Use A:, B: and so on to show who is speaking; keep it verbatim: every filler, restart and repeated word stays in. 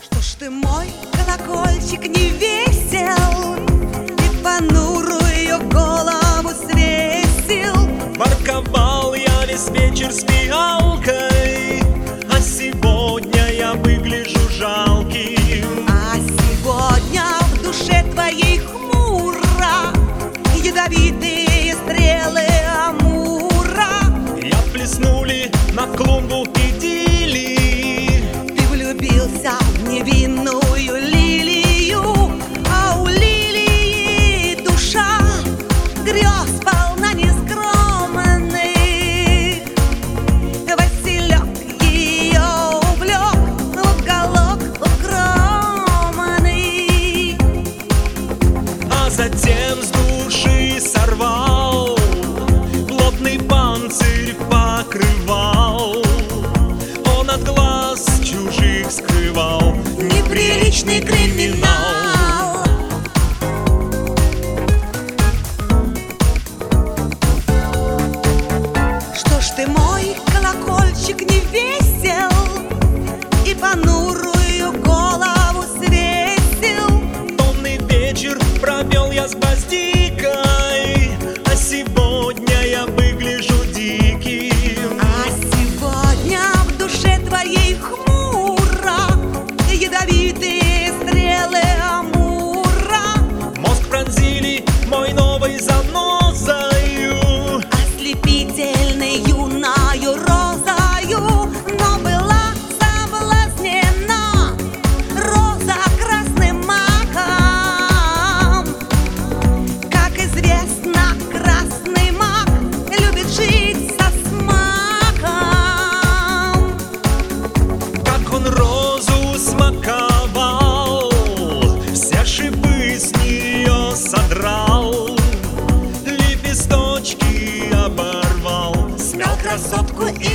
A: Что ж ты, мой колокольчик, не весел, и понурую голову свесил?
B: Ворковал я весь вечер с фиалкой, а сегодня я выгляжу жалким.
A: А сегодня в душе твоей хмуро ядовитые стрелы амура.
B: Я плеснули на клумбу идиллии.
A: Ты влюбился в невинную лилию, а у лилии душа грез полна нескромных. Василек ее увлек в уголок укромный,
B: А затем с души сорвал, плотный панцирь покрывал. Он от глаз чужих скрывал
A: неприличный криминал. Что ж ты, мой колокольчик, не весел, и понурую голову свесил?
B: Томный вечер провел я с гвоздикой, а сегодня я выгляжу диким.
A: А сегодня в душе твоей хмуро ядовитые стрелы амура.
B: Мозг пронзили мой новой занозою,
A: Ослепительной юною розою, но была соблазнена роза красным маком. Как известно, красный мак любит жить со смаком.
B: как он розу смаковал, все шипы с нее содрал, лепесточки оборвал,
A: Смял красотку и